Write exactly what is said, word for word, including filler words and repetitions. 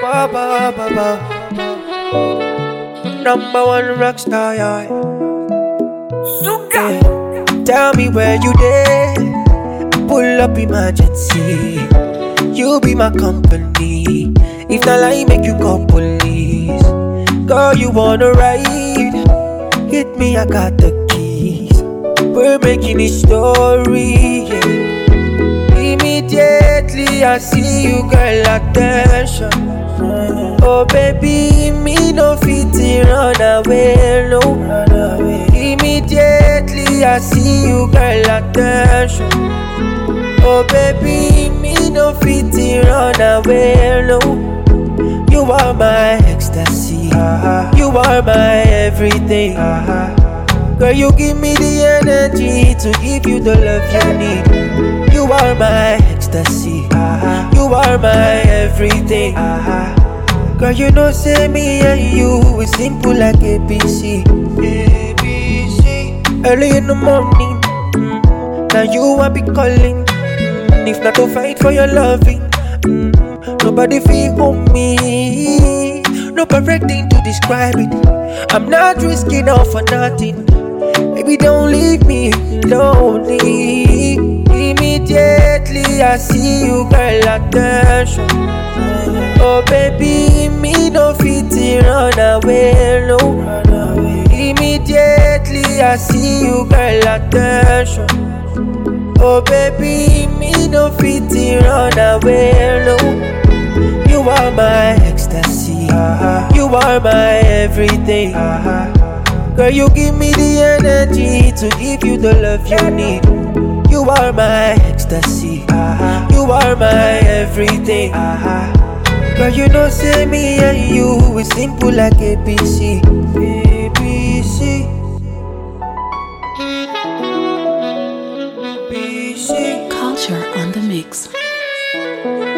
Ba, ba, ba, ba. Number one rock star, yeah. Yeah. Tell me where you there. Pull up emergency. You be my company. If not lie, make you call police. Girl, you wanna ride? Hit me, I got the keys. We're making a story, yeah. Immediately I see you, girl, attention. Oh baby, me no fit run away, no. Immediately I see you, girl, attention. Oh baby, me no fit run away, no. You are my ecstasy, you are my everything. Girl, you give me the energy to give you the love you need. You are my ecstasy, you are my everything. Girl, you know say me and you is simple like A B C. A B C. Early in the morning, mm, now you I be calling. Mm, if not to fight for your loving, mm, nobody feel on me. No perfect thing to describe it. I'm not risking all for nothing. Baby, don't leave me lonely. Immediately I see you, girl, attention. Oh baby, me no fit run away, no. Immediately I see you, girl, attention. Oh baby, me no fit run away, no. You are my ecstasy, you are my everything. Girl, you give me the energy to give you the love you need. You are my ecstasy, you are my everything. Girl, you know say me and you is simple like A B C. A B C. Culture on the mix.